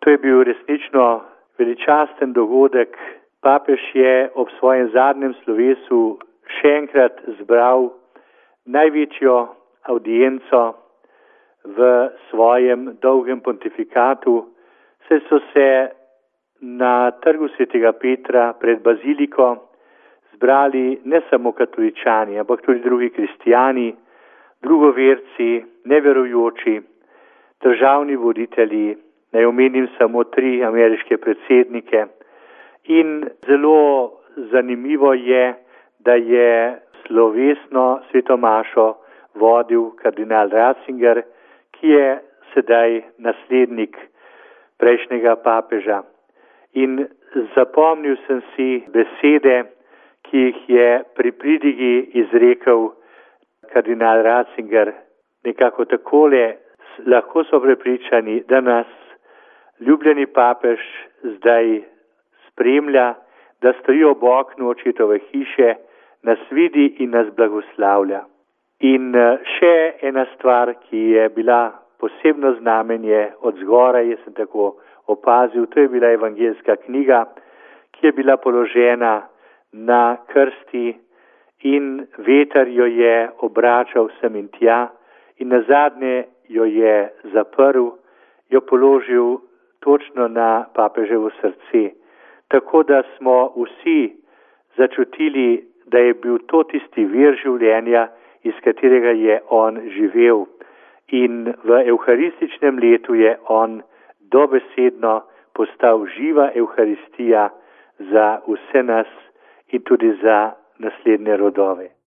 To je bil resnično veličasten dogodek. Papež je ob svojem zadnjem slovesu še enkrat zbral največjo avdienco v svojem dolgem pontifikatu, saj so se na trgu svetega Petra pred baziliko zbrali ne samo katoličani, ampak tudi drugi kristijani, drugoverci, neverujoči, državni voditelji, naj omenim samo 3 ameriške predsednike. In zelo zanimivo je, da je slovesno sveto mašo vodil kardinal Ratzinger, ki je sedaj naslednik prejšnjega papeža. In zapomnil sem si besede, ki jih je pri pridigi izrekel kardinal Ratzinger. Nekako takole: lahko so prepričani, da nas ljubljeni papež zdaj spremlja, da stoji ob oknu očetove hiše, nas vidi in nas blagoslavlja. In še ena stvar, ki je bila posebno znamenje od zgoraj, jaz sem tako opazil, to je bila evangeljska knjiga, ki je bila položena na krsti in veter jo je obračal sem in tja in nazadnje jo je zaprl, jo položil točno na papeževo srce. Tako da smo vsi začutili, da je bil to tisti vir življenja, iz katerega je on živel. In v evharističnem letu je on dobesedno postal živa evharistija za vse nas in tudi za naslednje rodove.